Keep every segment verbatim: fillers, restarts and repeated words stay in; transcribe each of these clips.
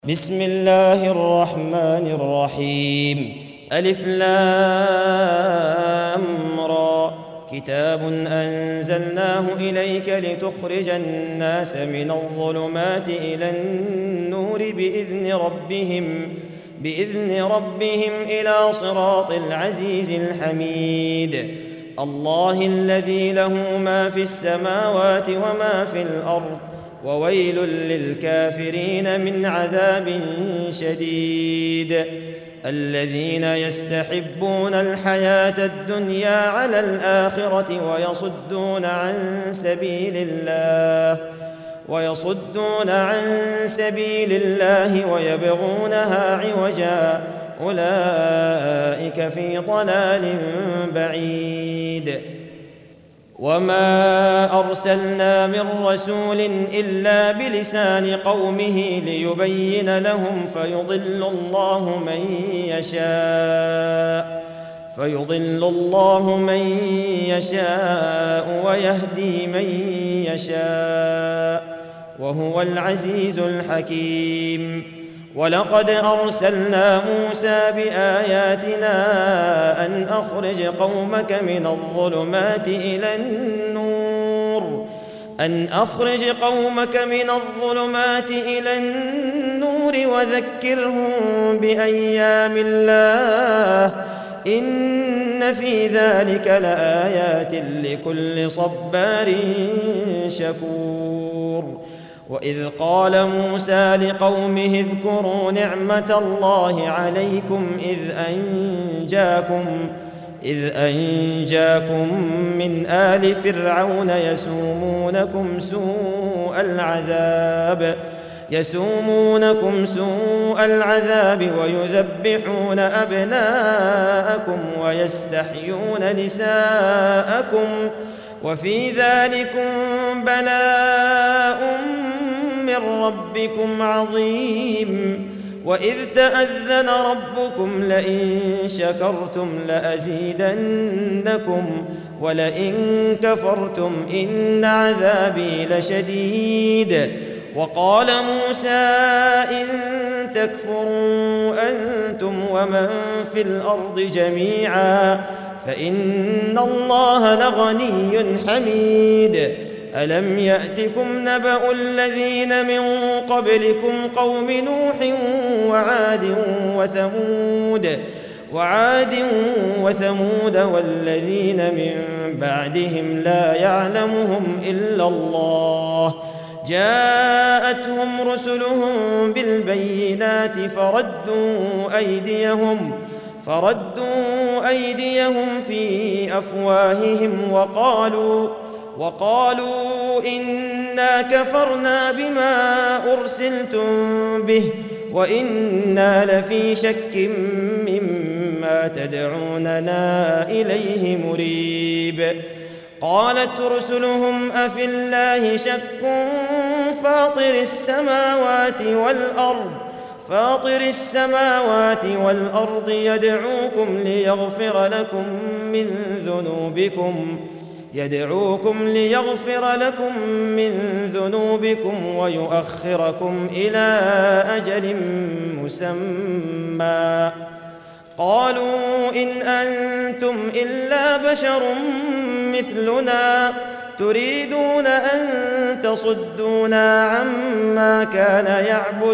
بسم الله الرحمن الرحيم. ألف لام را. كتاب أنزلناه إليك لتخرج الناس من الظلمات إلى النور بإذن ربهم بإذن ربهم إلى صراط العزيز الحميد. الله الذي له ما في السماوات وما في الأرض، وويل للكافرين من عذاب شديد. الذين يستحبون الحياة الدنيا على الآخرة ويصدون عن سبيل الله ويصدون عن سبيل الله ويبغونها عوجا، أولئك في ضلال بعيد. وما أرسلنا من رسول إلا بلسان قومه ليبين لهم فيضل الله من يشاء فيضل الله من يشاء ويهدي من يشاء، وهو العزيز الحكيم. ولقد أرسلنا موسى بآياتنا أن أخرج قومك من الظلمات إلى النور أن أخرج قومك من الظلمات إلى النور وذكرهم بأيام الله، إن في ذلك لآيات لكل صبار شكور. وإذ قال موسى لقومه اذكروا نعمة الله عليكم إذ أنجاكم إذ أنجاكم من آل فرعون يسومونكم سوء العذاب يسومونكم سوء العذاب ويذبحون أبناءكم ويستحيون نساءكم، وفي ذلكم بلاء من ربكم عظيم. وإذ تأذن ربكم لئن شكرتم لأزيدنكم ولئن كفرتم إن عذابي لشديد. وقال موسى إن تكفروا أنتم ومن في الأرض جميعا فإن الله لغني حميد. ألم يأتكم نبأ الذين من قبلكم قوم نوح وعاد وثمود وعاد وثمود والذين من بعدهم لا يعلمهم إلا الله، جاءتهم رسلهم بالبينات فردوا أيديهم فردوا أيديهم في أفواههم وقالوا وقالوا إنا كفرنا بما أرسلتم به وإنا لفي شك مما تدعوننا إليه مريب. قالت رسلهم أفي الله شك فاطر السماوات والأرض فاطر السماوات والأرض يدعوكم ليغفر لكم من ذنوبكم يدعوكم ليغفر لكم من ذنوبكم ويؤخركم إلى أجل مسمى. قالوا إن أنتم إلا بشر مثلنا تريدون أن تصدونا عما كان يعبد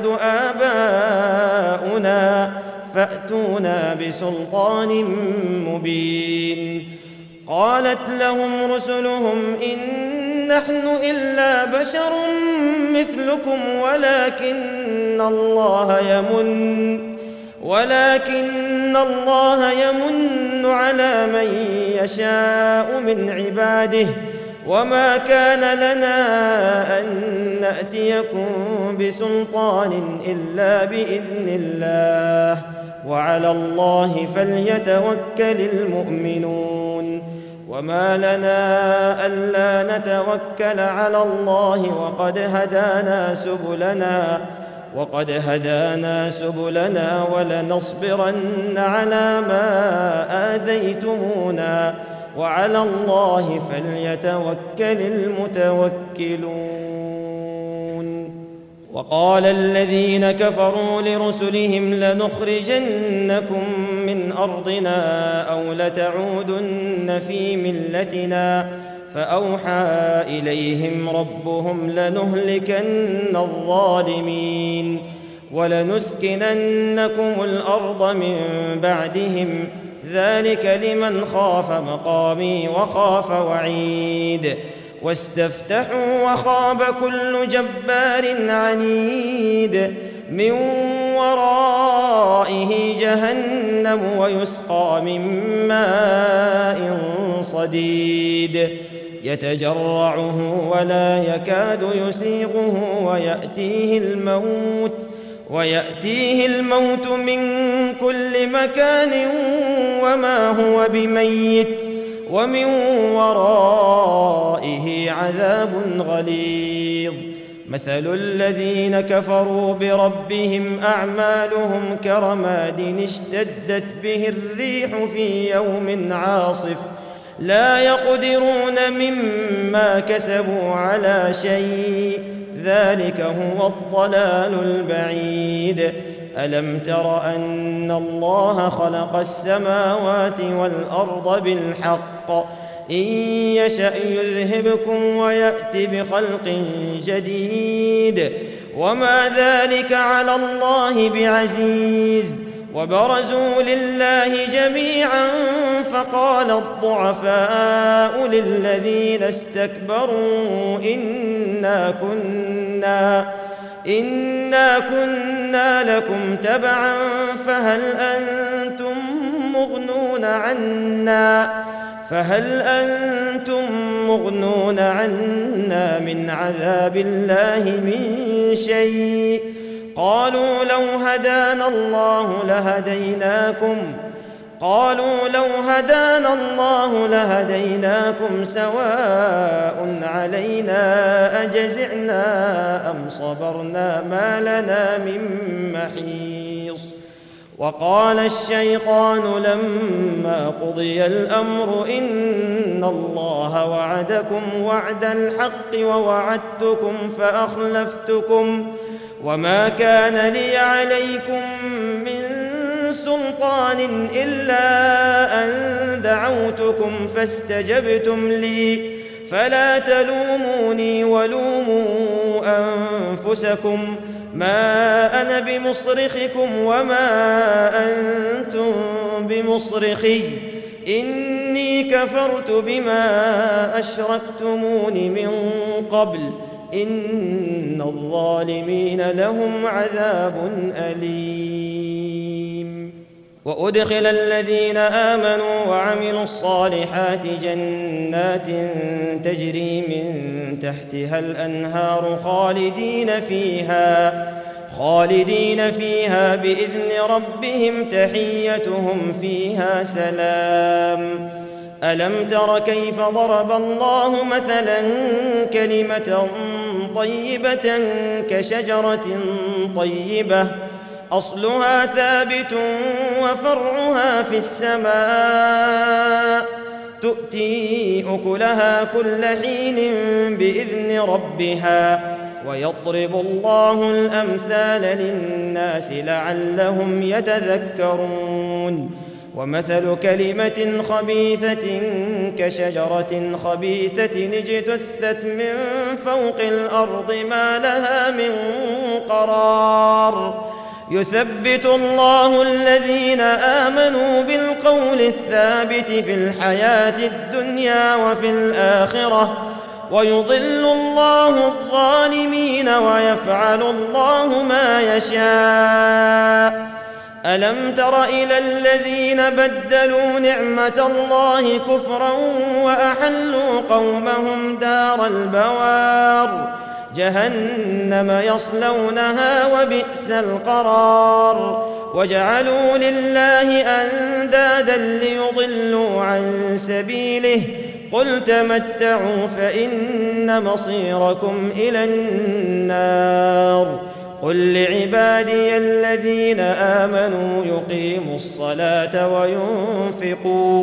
آباؤنا فأتونا بسلطان مبين. قالت لهم رسلهم إن نحن إلا بشر مثلكم ولكن الله يمن ولكن الله يمن على من يشاء من عباده، وما كان لنا أن نأتيكم بسلطان إلا بإذن الله، وعلى الله فليتوكل المؤمنون. وما لنا ألا نتوكل على الله وقد هدانا سبلنا وقد هدانا سبلنا ولنصبرن على ما آذيتمونا وعلى الله فليتوكل المتوكلون. وقال الذين كفروا لرسلهم لنخرجنكم من أرضنا أو لتعودن في ملتنا فأوحى إليهم ربهم لنهلكن الظالمين ولنسكننكم الأرض من بعدهم ذلك لمن خاف مقامي وخاف وعيد واستفتحوا وخاب كل جبار عنيد من ورائه جهنم ويسقى من ماء صديد يتجرعه ولا يكاد يسيغه ويأتيه الموت ويأتيه الموت من كل مكان وما هو بميت ومن ورائه عذاب غليظ مثل الذين كفروا بربهم أعمالهم كرماد اشتدت به الريح في يوم عاصف لا يقدرون مما كسبوا على شيء ذلك هو الضلال البعيد ألم تر أن الله خلق السماوات والأرض بالحق إن يشأ يذهبكم ويأت بخلق جديد وما ذلك على الله بعزيز وبرزوا لله جميعا فقال الضعفاء للذين استكبروا إنا كنا إنا كنا لكم تبعا فهل أنتم مغنون عنا فهل أنتم مغنون عنا من عذاب الله من شيء قالوا لو هدانا الله لهديناكم قالوا لو هدانا الله لهديناكم سواء علينا أجزعنا أم صبرنا ما لنا من محيص وقال الشيطان لما قضي الأمر إن الله وعدكم وعد الحق ووعدتكم فأخلفتكم وما كان لي عليكم من سلطان إلا أن دعوتكم فاستجبتم لي فلا تلوموني ولوموا أنفسكم ما أنا بمصرخكم وما أنتم بمصرخي إني كفرت بما أشركتمون من قبل إن الظالمين لهم عذاب أليم وأدخل الذين آمنوا وعملوا الصالحات جنات تجري من تحتها الأنهار خالدين فيها خالدين فيها بإذن ربهم تحيتهم فيها سلام ألم تر كيف ضرب الله مثلا كلمة طيبة كشجرة طيبة أصلها ثابت وفرعها في السماء تؤتي أكلها كل حين بإذن ربها ويضرب الله الأمثال للناس لعلهم يتذكرون ومثل كلمة خبيثة كشجرة خبيثة اجتثت من فوق الأرض ما لها من قرار يثبت الله الذين آمنوا بالقول الثابت في الحياة الدنيا وفي الآخرة ويضل الله الظالمين ويفعل الله ما يشاء ألم تر إلى الذين بدلوا نعمة الله كفرا وأحلوا قومهم دار البوار جهنم يصلونها وبئس القرار وجعلوا لله أندادا ليضلوا عن سبيله قل تمتعوا فإن مصيركم إلى النار قل لعبادي الذين آمنوا يقيموا الصلاة وينفقوا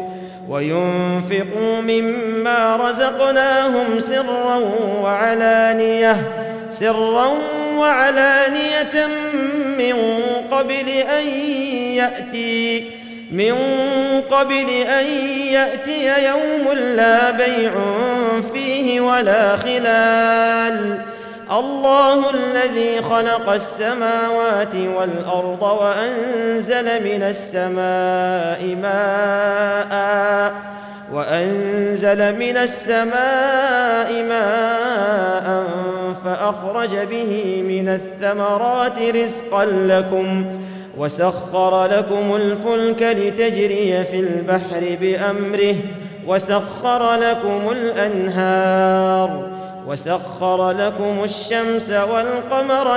وينفقوا مما رزقناهم سرا وعلانية سرا وعلانية من قبل أن يأتي من قبل أن يأتي يوم لا بيع فيه ولا خلال. الله الذي خلق السماوات والأرض وأنزل من السماء ماء وأنزل من السماء ماء فأخرج به من الثمرات رزقا لكم وسخر لكم الفلك لتجري في البحر بأمره وسخر لكم الأنهار وسخر لكم الشمس والقمر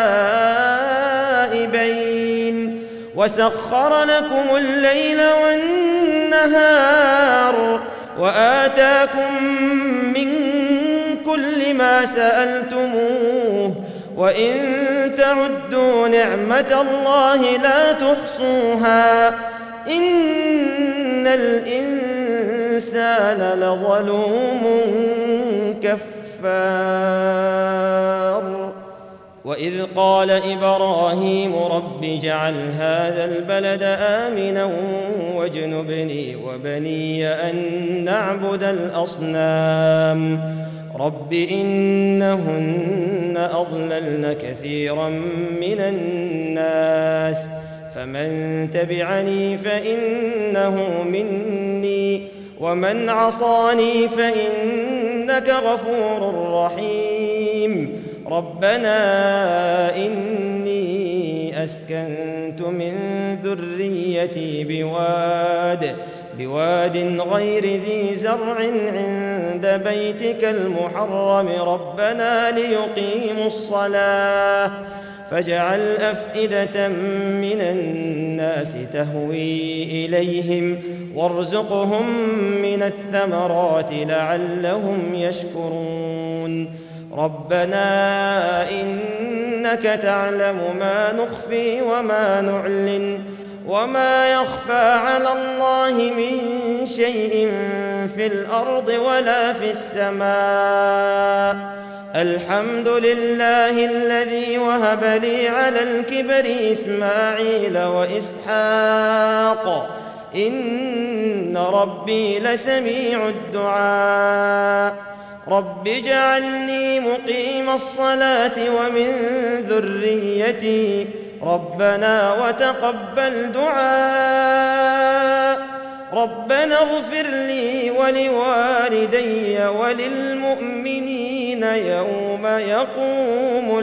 دائبين وسخر لكم الليل والنهار وآتاكم من كل ما سألتموه وإن تعدوا نعمة الله لا تحصوها إن الإنسان لظلوم كفار. وإذ قال إبراهيم رب اجعل هذا البلد آمنا واجنبني وبني أن نعبد الأصنام رب إنهن أضللن كثيرا من الناس فمن تبعني فإنه مني ومن عصاني فإنك غفور رحيم. ربنا إني أسكنت من ذريتي بواد بواد غير ذي زرع عند بيتك المحرم ربنا ليقيموا الصلاة فاجعل أفئدة من الناس تهوي إليهم وارزقهم من الثمرات لعلهم يشكرون. ربنا إنك تعلم ما نخفي وما نعلن وما يخفى على الله من شيء في الأرض ولا في السماء. الحمد لله الذي وهب لي على الكبر إسماعيل وإسحاق إن ربي لسميع الدعاء. رب اجعلني مقيم الصلاة ومن ذريتي ربنا وتقبل دعاء. ربنا اغفر لي ولوالدي وللمؤمنين يوم يقوم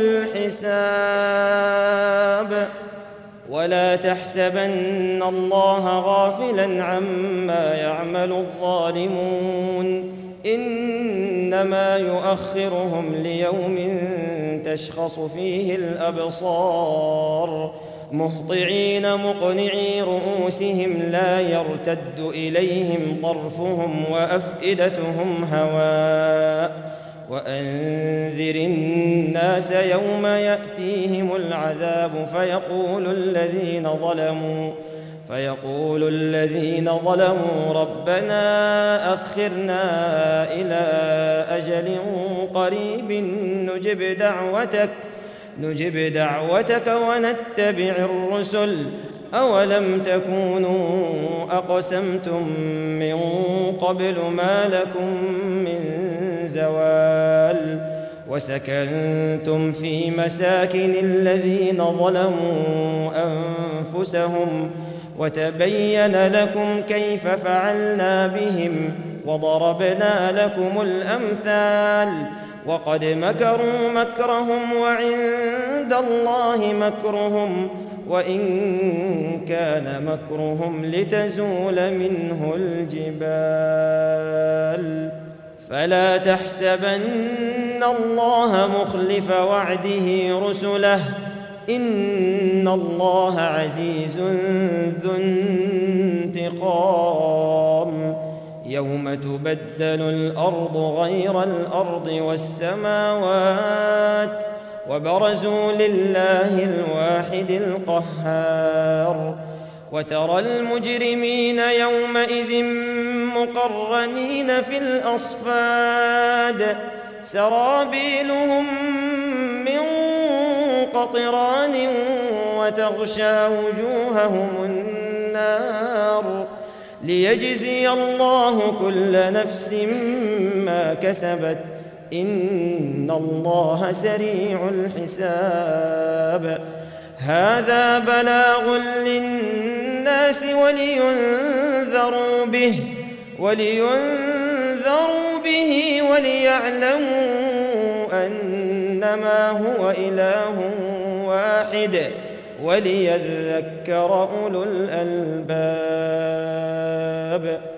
الحساب. ولا تحسبن الله غافلا عما يعمل الظالمون إنما يؤخرهم ليوم تشخص فيه الأبصار مهطعين مقنعي رؤوسهم لا يرتد إليهم طرفهم وأفئدتهم هواء. وأنذر الناس يوم يأتيهم العذاب فيقول الذين ظلموا فيقول الذين ظلموا ربنا أخرنا إلى أجل قريب نجب دعوتك نجب دعوتك ونتبع الرسل أولم تكونوا أقسمتم من قبل ما لكم من زوال وسكنتم في مساكن الذين ظلموا أنفسهم وتبين لكم كيف فعلنا بهم وضربنا لكم الأمثال. وقد مكروا مكرهم وعند الله مكرهم وإن كان مكرهم لتزول منه الجبال. فلا تحسبن الله مخلف وعده رسله إن الله عزيز ذو انتقام. يوم تبدل الأرض غير الأرض والسماوات وبرزوا لله الواحد القهار. وترى المجرمين يومئذ مقرنين في الأصفاد سرابيلهم قطران وتغشى وجوههم النار ليجزي الله كل نفس ما كسبت إن الله سريع الحساب. هذا بلاغ للناس ولينذروا به ولينذروا به وليعلموا أنما هو إله واحد وليذكر أولو الألباب.